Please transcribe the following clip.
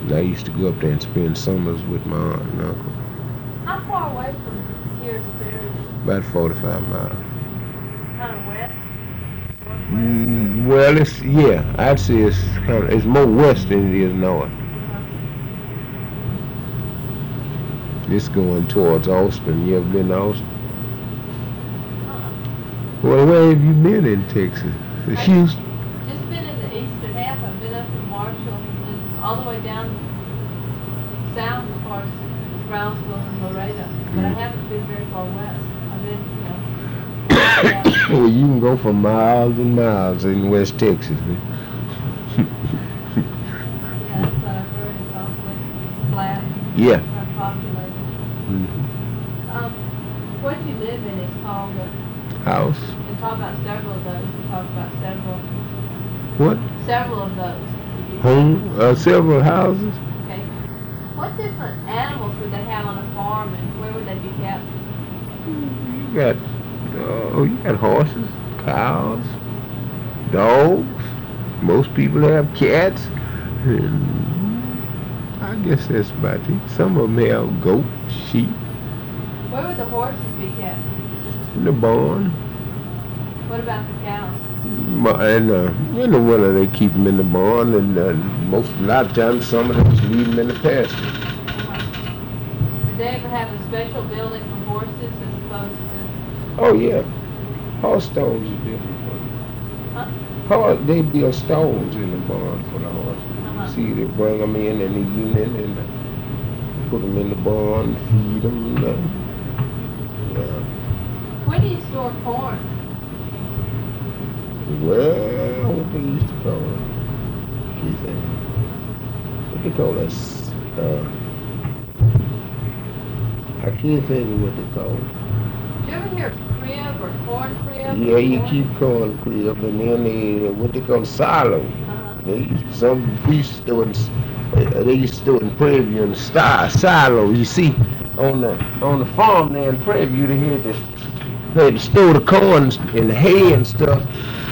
And I used to go up there and spend summers with my aunt and uncle. How far away from here is Fairview? About 45 miles. Kind of west, northwest, or? Well, I'd say it's more west than it is north. Uh-huh. It's going towards Austin. You ever been to Austin? Uh-uh. Well, where have you been in Texas? I've Houston. just been in the eastern half. I've been up in Marshall and all the way down south as far as Brownsville and Laredo. But I haven't been very far west. I've been, down. Well, you can go for miles and miles in West Texas. Man. Yeah, that's what I've heard. It's awfully flat, Yeah. unpopulated. hmm Um, what you live in is called, House. and talk about several of those. We talk about What? several of those. Home. Several houses. Okay. What different animals would they have on a farm, and where would they be kept? You got. You got horses, cows, dogs. Most people have cats. And I guess that's about it. Some of them have goats, sheep, Where would the horses be kept? in the barn. What about the cows? And in the winter they keep them in the barn, and a lot of times some of them just leave them in the pasture. Did they ever have a special building for horses as opposed to? Oh yeah, horse stalls are different. Huh? They build stalls in the barn for the horses. Uh-huh. See, they bring them in the evening and put them in the barn, feed them. Where do you store corn? Well, what they used to call it? What they call us? I can't think of what they call it. Did you ever hear crib or corn crib? Yeah, you Corn? keep corn crib, and then what they call silo. Uh-huh. Some used to do it. They used to do it in Prairie View in the silo. You see, on the farm there in Prairie View, they had to store the corn and the hay and stuff